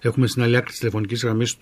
Έχουμε στην άλλη άκρη της τηλεφωνικής γραμμής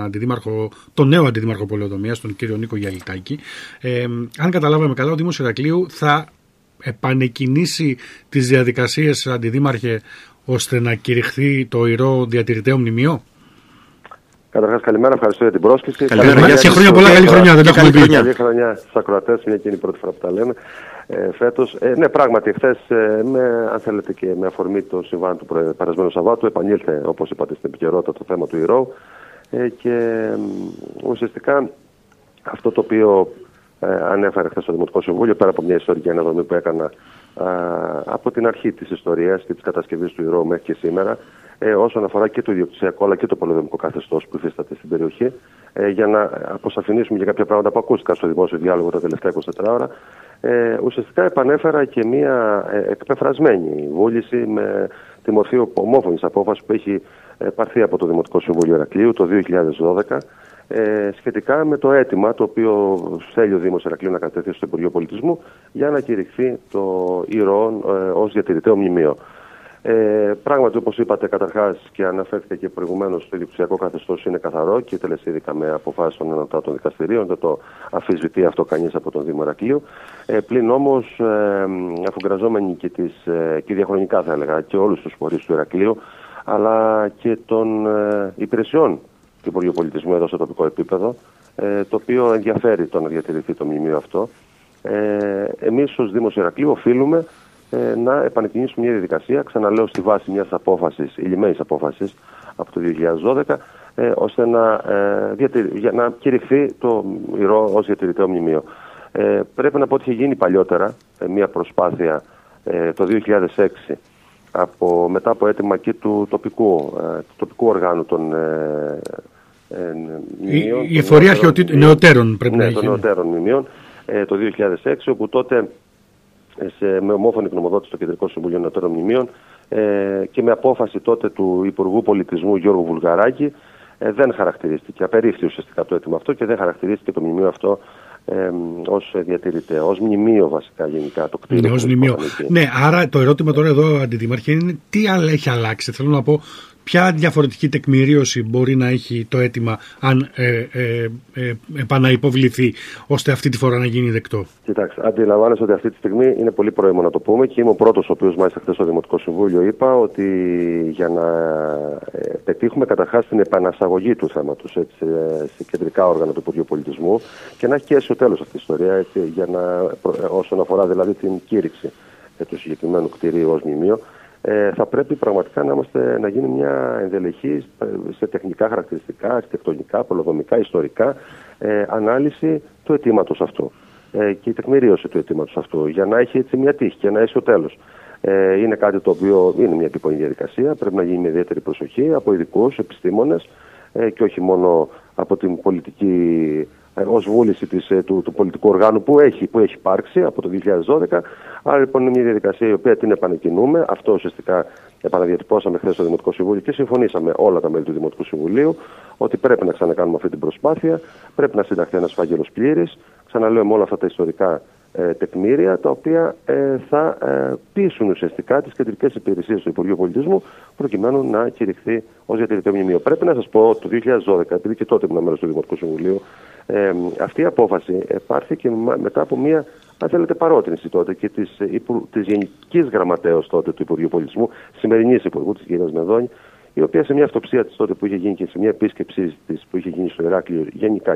τον νέο αντιδήμαρχο πολεοδομίας, τον κύριο Νίκο Γιαλιτάκη. Αν καταλάβαμε καλά, ο Δήμος Ηρακλείου θα επανεκκινήσει τις διαδικασίες, αντιδήμαρχε, ώστε να κηρυχθεί το ηρώο διατηρηταίο μνημείο. Καταρχάς, καλημέρα, ευχαριστώ για την πρόσκληση. Καλημέρα και χρόνια πολλά, καλή χρονιά. Δεν έχουμε πει. Καλή χρονιά στους ακροατές, μια και είναι η πρώτη φορά που τα λέμε φέτος. Ναι, πράγματι, χθες, αν θέλετε και με αφορμή το συμβάν του περασμένου Σαββάτου, επανήλθε, όπως είπατε, στην επικαιρότητα το θέμα του ηρώου. Και ουσιαστικά αυτό το οποίο ανέφερε χθες στο Δημοτικό Συμβούλιο, πέρα από μια ιστορική αναδρομή που έκανα από την αρχή της ιστορίας και της κατασκευής του ηρώου μέχρι και σήμερα, όσον αφορά και το ιδιοκτησιακό αλλά και το πολεοδομικό καθεστώς που υφίσταται στην περιοχή, για να αποσαφηνίσουμε για κάποια πράγματα που ακούστηκαν στο δημόσιο διάλογο τα τελευταία 24 ώρα, ουσιαστικά επανέφερα και μια εκπεφρασμένη βούληση με τη μορφή ομόφωνης απόφασης που έχει πάρθει από το Δημοτικό Συμβούλιο Ηρακλείου το 2012, σχετικά με το αίτημα το οποίο θέλει ο Δήμος Ηρακλείου να κατατεθεί στο Υπουργείο Πολιτισμού για να κηρυχθεί το ηρώο ως διατηρηταίο μνημείο. Πράγματι, όπως είπατε, καταρχάς και αναφέρθηκα και προηγουμένως, το ιδιοκτησιακό καθεστώς είναι καθαρό και τελεσίδικα με αποφάσεις των ενωτάτων δικαστηρίων. Δεν το αμφισβητεί αυτό κανείς από τον Δήμο Ηρακλείου. Πλην όμως, αφουγκραζόμενοι και διαχρονικά θα έλεγα και όλους τους φορείς του Ηρακλείου, αλλά και των υπηρεσιών του Υπουργείου Πολιτισμού εδώ στο τοπικό επίπεδο, το οποίο ενδιαφέρει το να διατηρηθεί το μνημείο αυτό, εμείς ως Δήμος Ηρακλείου οφείλουμε να επανεκκινήσουμε μια διαδικασία, ξαναλέω, στη βάση μιας απόφασης, ηλυμένης απόφασης από το 2012, ώστε για να κηρυχθεί το ηρώο ως διατηρηταίο μνημείο. Πρέπει να πω ότι είχε γίνει παλιότερα μια προσπάθεια το 2006 μετά από αίτημα και του τοπικού οργάνου των μνημείων. Η εφορία νεωτέρων πρέπει να έχει. Των νεωτέρων μνημείων το 2006, όπου τότε με ομόφωνη γνωμοδότηση στο Κεντρικό Συμβούλιο Νεωτέρων Μνημείων και με απόφαση τότε του Υπουργού Πολιτισμού Γιώργου Βουλγαράκη, δεν χαρακτηρίστηκε, απερίφθη ουσιαστικά το αίτημα αυτό και δεν χαρακτηρίστηκε το μνημείο αυτό ως διατηρηταίο, ως μνημείο βασικά γενικά το κτίριο. Ναι, ως μνημείο. Ναι, άρα το ερώτημα τώρα εδώ, Αντιδήμαρχε, είναι τι άλλο έχει αλλάξει. Θέλω να πω, ποια διαφορετική τεκμηρίωση μπορεί να έχει το αίτημα αν επαναϋποβληθεί, ώστε αυτή τη φορά να γίνει δεκτό. Κοιτάξτε, αντιλαμβάνεσαι ότι αυτή τη στιγμή είναι πολύ πρόημο να το πούμε και είμαι ο πρώτος ο οποίος μάλιστα χθες στο Δημοτικό Συμβούλιο είπα ότι για να πετύχουμε καταρχάς την επανασαγωγή του θέματος σε κεντρικά όργανα του Υπουργείου Πολιτισμού και να έχει και αίσιο τέλος αυτή η ιστορία, έτσι, όσον αφορά δηλαδή την κήρυξη του συγκεκριμένου κτηρίου ως μνημείο, θα πρέπει πραγματικά να γίνει μια ενδελεχή σε τεχνικά χαρακτηριστικά, αρχιτεκτονικά, πολεοδομικά, ιστορικά ανάλυση του αιτήματος αυτού και η τεκμηρίωση του αιτήματος αυτού για να έχει έτσι μια τύχη και να έχει ο τέλος. Είναι κάτι το οποίο είναι μια επίπονη διαδικασία, πρέπει να γίνει με ιδιαίτερη προσοχή από ειδικούς επιστήμονες και όχι μόνο από την πολιτική ως βούληση του πολιτικού οργάνου που έχει υπάρξει από το 2012. Άρα λοιπόν είναι μια διαδικασία η οποία την επανεκκινούμε. Αυτό ουσιαστικά επαναδιατυπώσαμε χθες στο Δημοτικό Συμβούλιο και συμφωνήσαμε όλα τα μέλη του Δημοτικού Συμβουλίου ότι πρέπει να ξανακάνουμε αυτή την προσπάθεια, πρέπει να συνταχθεί ένας φάκελος πλήρης. Ξαναλέω, με όλα αυτά τα ιστορικά τεκμήρια, τα οποία θα πείσουν ουσιαστικά τις κεντρικές υπηρεσίες του Υπουργείου Πολιτισμού προκειμένου να κηρυχθεί ως διατηρηταίο μνημείο. Πρέπει να σας πω το 2012, επειδή και τότε ήμουν μέλος του Δημοτικού Συμβουλίου, αυτή η απόφαση πάρθηκε μετά από μια, αν θέλετε, παρότρινση τότε και της Γενικής Γραμματέως τότε του Υπουργείου Πολιτισμού, σημερινής Υπουργού, της κυρίας Μεδόνη, η οποία σε μια αυτοψία της τότε που είχε γίνει και σε μια επίσκεψη της που είχε γίνει στο Ηράκλειο γενικά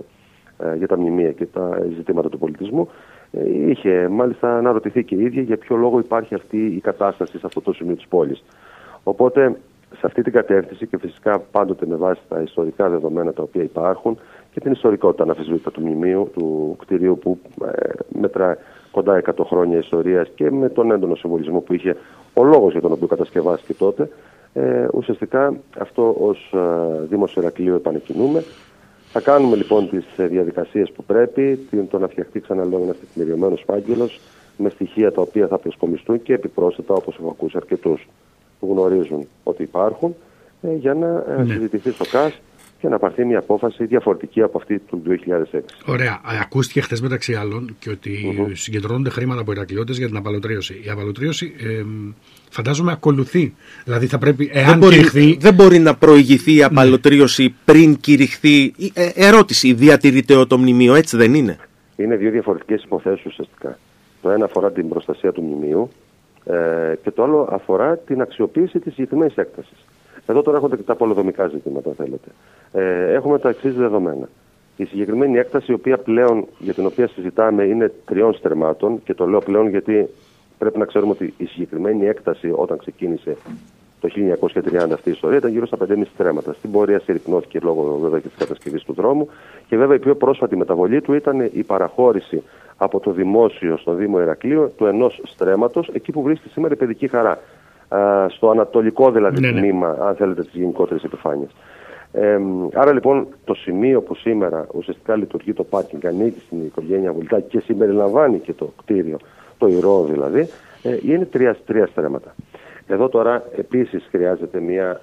για τα μνημεία και τα ζητήματα του πολιτισμού, είχε μάλιστα αναρωτηθεί και η ίδια για ποιο λόγο υπάρχει αυτή η κατάσταση σε αυτό το σημείο της πόλης. Οπότε, σε αυτή την κατεύθυνση και φυσικά πάντοτε με βάση τα ιστορικά δεδομένα τα οποία υπάρχουν και την ιστορικότητα αναφυσβήτητα του μνημείου, του κτηρίου που μετρά κοντά 100 χρόνια ιστορίας και με τον έντονο συμβολισμό που είχε ο λόγος για τον οποίο κατασκευάστηκε τότε, ουσιαστικά αυτό ως Δήμος Ηρακλείου επανεκκινούμε. Θα κάνουμε λοιπόν τις διαδικασίες που πρέπει, το να φτιαχτεί, ξαναλέω, ένας τεκμηριωμένος φάκελος με στοιχεία τα οποία θα προσκομιστούν και επιπρόσθετα, όπως έχω ακούσει αρκετούς που γνωρίζουν ότι υπάρχουν, για να συζητηθεί στο ΚΑΣ και να πάρθει μια απόφαση διαφορετική από αυτή του 2006. Ωραία. Ακούστηκε χθες μεταξύ άλλων και ότι συγκεντρώνονται χρήματα από Ηρακλειώτες για την απαλωτρίωση. Η απαλωτρίωση φαντάζομαι ακολουθεί. Δηλαδή θα πρέπει, εάν κηρυχθεί. Δεν μπορεί να προηγηθεί η απαλωτρίωση πριν κηρυχθεί. Ερώτηση, διατηρείται το μνημείο, έτσι δεν είναι? Είναι δύο διαφορετικές υποθέσεις ουσιαστικά. Το ένα αφορά την προστασία του μνημείου και το άλλο αφορά την αξιοποίηση της συγκεκριμένης έκτασης. Εδώ τώρα έρχονται και τα πολεοδομικά ζητήματα, θέλετε. Έχουμε τα εξής δεδομένα. Η συγκεκριμένη έκταση, η οποία πλέον, για την οποία συζητάμε, είναι 3 στρεμμάτων, και το λέω πλέον γιατί πρέπει να ξέρουμε ότι η συγκεκριμένη έκταση, όταν ξεκίνησε το 1930 αυτή η ιστορία, ήταν γύρω στα 5,5 στρέμματα. Στην πορεία συρρυκνώθηκε λόγω βέβαια και της κατασκευής του δρόμου, και βέβαια η πιο πρόσφατη μεταβολή του ήταν η παραχώρηση από το δημόσιο στον Δήμο Ηρακλείου του 1 στρέμματος, εκεί που βρίσκεται σήμερα η Παιδική Χαρά. Στο ανατολικό δηλαδή τμήμα, αν θέλετε, της γενικότερης επιφάνειας. Άρα λοιπόν το σημείο που σήμερα ουσιαστικά λειτουργεί το πάρκινγκ, ανήκει στην οικογένεια Βουλτάκη και συμπεριλαμβάνει και το κτίριο, το ηρώο δηλαδή, είναι 3 στρέμματα. Εδώ τώρα επίσης χρειάζεται μια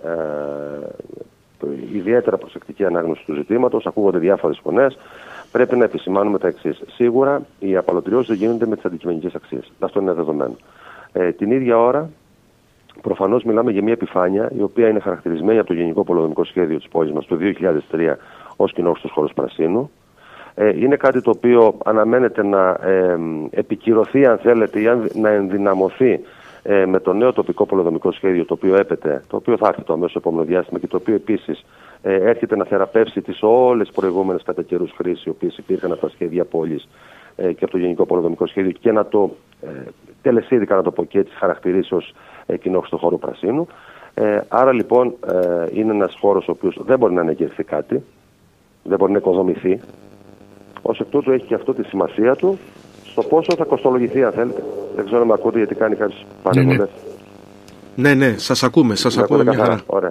ιδιαίτερα προσεκτική ανάγνωση του ζητήματος. Ακούγονται διάφορες φωνές. Πρέπει να επισημάνουμε τα εξής. Σίγουρα οι απαλωτριώσεις δεν γίνονται με τις αντικειμενικές αξίες. Αυτό είναι δεδομένο. Την ίδια ώρα, προφανώς μιλάμε για μια επιφάνεια η οποία είναι χαρακτηρισμένη από το Γενικό Πολεοδομικό Σχέδιο της πόλης μας το 2003 ως κοινόχρηστος χώρος πρασίνου. Είναι κάτι το οποίο αναμένεται να επικυρωθεί, αν θέλετε, ή να ενδυναμωθεί με το νέο τοπικό πολεοδομικό σχέδιο, το οποίο έπεται, το οποίο θα έρθει το αμέσως επόμενο διάστημα και το οποίο επίσης έρχεται να θεραπεύσει τις όλες προηγούμενες κατά καιρούς χρήσεις οι οποίες υπήρχαν από τα σχέδια πόλης και από το Γενικό Πολεοδομικό Σχέδιο, και να το τελεσίδικα, να το πω και έτσι, χαρακτηρίσει ως κοινόχρηστο χώρο πρασίνου. Άρα λοιπόν είναι ένας χώρος ο οποίος δεν μπορεί να ανεγερθεί κάτι, δεν μπορεί να οικοδομηθεί. Ως εκ τούτου έχει και αυτό τη σημασία του στο πόσο θα κοστολογηθεί, αν θέλετε. Δεν ξέρω αν με ακούτε, γιατί κάνει κάποιες πανεύοντες. Ναι, σας ακούμε μια χαρά. Ωραία.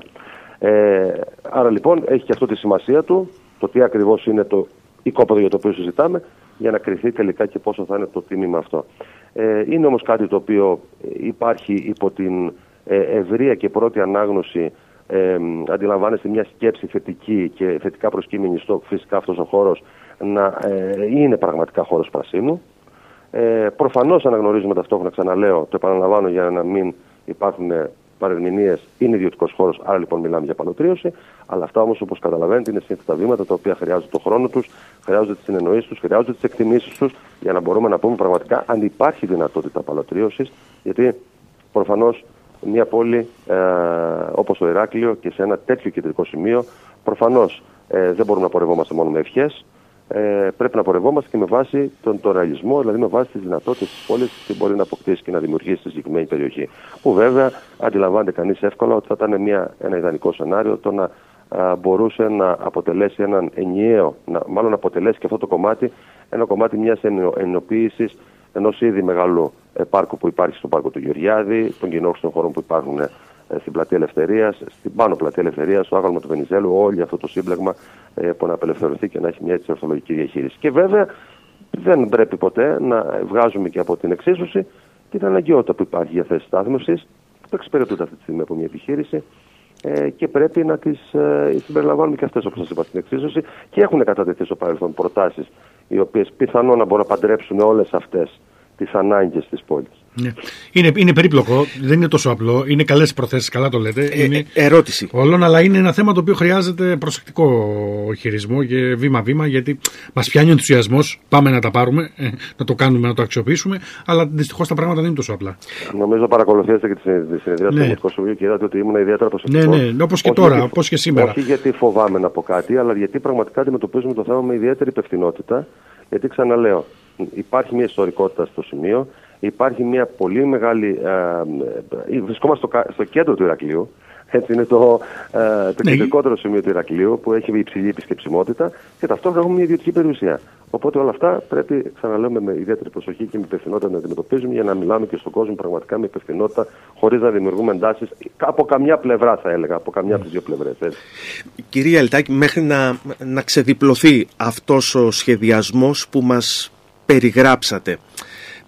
Άρα λοιπόν έχει και αυτό τη σημασία του, το τι ακριβώς είναι το οικόπεδο για το οποίο συζητάμε, για να κριθεί τελικά και πόσο θα είναι το τίμημα αυτό. Είναι όμως κάτι το οποίο υπάρχει υπό την ευρεία και πρώτη ανάγνωση. Αντιλαμβάνεστε μια σκέψη θετική και θετικά προσκύμενη στο φυσικά αυτός ο χώρος να είναι πραγματικά χώρος πρασίνου. Προφανώς αναγνωρίζουμε ταυτόχρονα, ξαναλέω, το επαναλαμβάνω για να μην υπάρχουν παρερμηνίες, είναι ιδιωτικός χώρος, άρα λοιπόν μιλάμε για απαλωτρίωση. Αλλά αυτά όμως, όπως καταλαβαίνετε, είναι σύνθετα βήματα τα οποία χρειάζονται τον χρόνο τους, χρειάζονται τις συνεννοήσεις τους, χρειάζονται τις εκτιμήσεις τους, για να μπορούμε να πούμε πραγματικά αν υπάρχει δυνατότητα απαλωτρίωσης. Γιατί προφανώς μια πόλη όπως το Ηράκλειο και σε ένα τέτοιο κεντρικό σημείο, προφανώς δεν μπορούμε να πορευόμαστε μόνο με ευχές. Πρέπει να πορευόμαστε και με βάση τον ρεαλισμό, δηλαδή με βάση τις δυνατότητες της πόλης, τι μπορεί να αποκτήσει και να δημιουργήσει στη συγκεκριμένη περιοχή. Που βέβαια αντιλαμβάνεται κανείς εύκολα ότι θα ήταν ένα ιδανικό σενάριο το να μπορούσε να αποτελέσει έναν ενιαίο, μάλλον να αποτελέσει και αυτό το κομμάτι, ένα κομμάτι μιας ενοποίησης ενός ήδη μεγάλου πάρκου που υπάρχει στον πάρκο του Γεωργιάδη, των κοινόχρηστων χωρών που υπάρχουν στην Πλατεία Ελευθερίας, στην πάνω Πλατεία Ελευθερίας, στο άγαλμα του Βενιζέλου, όλο αυτό το σύμπλεγμα που να απελευθερωθεί και να έχει μια έτσι ορθολογική διαχείριση. Και βέβαια δεν πρέπει ποτέ να βγάζουμε και από την εξίσωση την αναγκαιότητα που υπάρχει για θέσεις στάθμευσης, που εξυπηρετούνται αυτή τη στιγμή από μια επιχείρηση και πρέπει να τις συμπεριλαμβάνουμε και αυτές, όπως σας είπα, στην εξίσωση, και έχουν κατατεθεί στο παρελθόν προτάσεις οι οποίες πιθανόν να μπορούν να παντρέψουν όλες αυτές τις ανάγκες της πόλης. Ναι. Είναι περίπλοκο, δεν είναι τόσο απλό. Είναι καλές προθέσεις, καλά το λέτε. Ερώτηση. Όλων, αλλά είναι ένα θέμα το οποίο χρειάζεται προσεκτικό χειρισμό και βήμα-βήμα, γιατί μας πιάνει ο ενθουσιασμός. Πάμε να τα πάρουμε, να το κάνουμε, να το αξιοποιήσουμε, αλλά δυστυχώς τα πράγματα δεν είναι τόσο απλά. Νομίζω παρακολουθήσατε και τη συνεδρία του Δημοτικού Συμβουλίου και είδατε ότι ήμουν ιδιαίτερα προσεκτικός. Ναι, όπως και τώρα, όπως και σήμερα. Όχι γιατί φοβάμαι να πω κάτι, αλλά γιατί πραγματικά αντιμετωπίζουμε το θέμα με ιδιαίτερη υπευθυνότητα. Γιατί ξαναλέω, υπάρχει μια ιστορικότητα στο σημείο. Υπάρχει μια πολύ μεγάλη. Βρισκόμαστε στο κέντρο του Ηρακλείου. Έτσι είναι το κεντρικότερο σημείο του Ηρακλείου, που έχει υψηλή επισκεψιμότητα και ταυτόχρονα έχουμε μια ιδιωτική περιουσία. Οπότε όλα αυτά πρέπει, ξαναλέμε, με ιδιαίτερη προσοχή και με υπευθυνότητα να αντιμετωπίζουμε, για να μιλάμε και στον κόσμο πραγματικά με υπευθυνότητα, χωρίς να δημιουργούμε εντάσεις από καμιά πλευρά, θα έλεγα, από καμιά από τις δύο πλευρές. Κυρία Ελτάκη, μέχρι να ξεδιπλωθεί αυτός ο σχεδιασμός που μας περιγράψατε,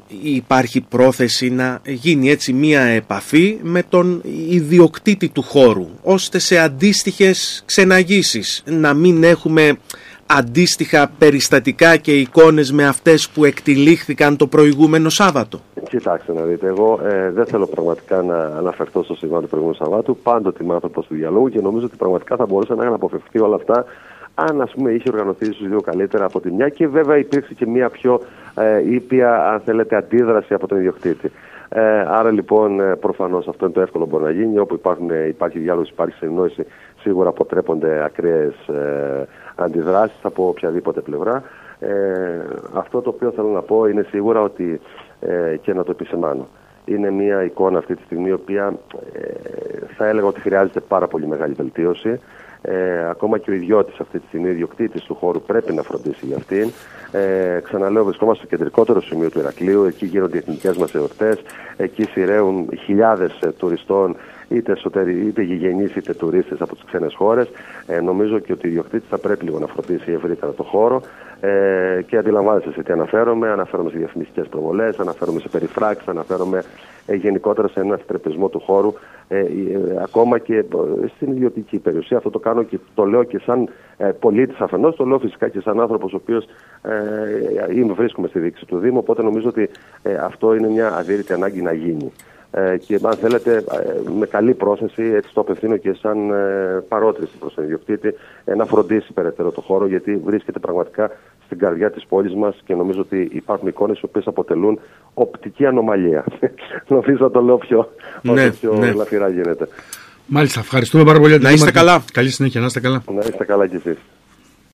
υπάρχει πρόθεση να γίνει έτσι μία επαφή με τον ιδιοκτήτη του χώρου, ώστε σε αντίστοιχες ξεναγήσεις να μην έχουμε αντίστοιχα περιστατικά και εικόνες με αυτές που εκτυλίχθηκαν το προηγούμενο Σάββατο? Κοιτάξτε να δείτε, εγώ δεν θέλω πραγματικά να αναφερθώ στο συμβάν του προηγούμενου Σαββάτου. Πάντοτε είμαι άνθρωπος του διαλόγου και νομίζω ότι πραγματικά θα μπορούσαν να είχαν αποφευχθεί όλα αυτά αν, ας πούμε, είχε οργανωθεί ίσως λίγο καλύτερα από τη μια και βέβαια υπήρξε και μια πιο ήπια, αν θέλετε, αντίδραση από τον ιδιοκτήτη. Άρα λοιπόν προφανώς αυτό είναι το εύκολο που μπορεί να γίνει. Όπου υπάρχει διάλογος, υπάρχει συνεννόηση, σίγουρα αποτρέπονται ακραίες αντιδράσεις από οποιαδήποτε πλευρά. Αυτό το οποίο θέλω να πω είναι σίγουρα ότι, και να το επισημάνω, είναι μια εικόνα αυτή τη στιγμή η οποία θα έλεγα ότι χρειάζεται πάρα πολύ μεγάλη βελτίωση. Ακόμα και ο ιδιώτης αυτή τη στιγμή, ο ιδιοκτήτης του χώρου, πρέπει να φροντίσει για αυτήν. Ξαναλέω, βρισκόμαστε στο κεντρικότερο σημείο του Ηρακλείου. Εκεί γίνονται οι εθνικές μας εορτές. Εκεί σειραίουν χιλιάδες τουριστών, είτε γηγενείς είτε τουρίστες από τις ξένες χώρες. Νομίζω και ότι ο ιδιοκτήτης θα πρέπει λίγο να φροντίσει ευρύτερα το χώρο. Και αντιλαμβάνεστε σε τι αναφέρομαι. Αναφέρομαι σε διαφημιστικές προβολές, αναφέρομαι σε περιφράξεις, αναφέρομαι γενικότερα σε έναν θρεπτισμό του χώρου, ακόμα και στην ιδιωτική περιουσία. Αυτό το κάνω και το λέω και σαν πολίτης αφενός, το λέω φυσικά και σαν άνθρωπος ο οποίος βρίσκομαι στη διοίκηση του Δήμου, οπότε νομίζω ότι αυτό είναι μια αδύρυτη ανάγκη να γίνει. Και αν θέλετε, με καλή πρόθεση, έτσι το απευθύνω και σαν παρότριση προς τον ιδιοκτήτη, να φροντίσει περαιτέρω το χώρο, γιατί βρίσκεται πραγματικά στην καρδιά της πόλης μας και νομίζω ότι υπάρχουν εικόνες οι οποίες αποτελούν οπτική ανομαλία. Νομίζω να το λέω πιο λαφυρά γίνεται. Μάλιστα, ευχαριστούμε πάρα πολύ. Να είστε καλά. Καλή συνέχεια, να είστε καλά. Να είστε καλά κι εσείς.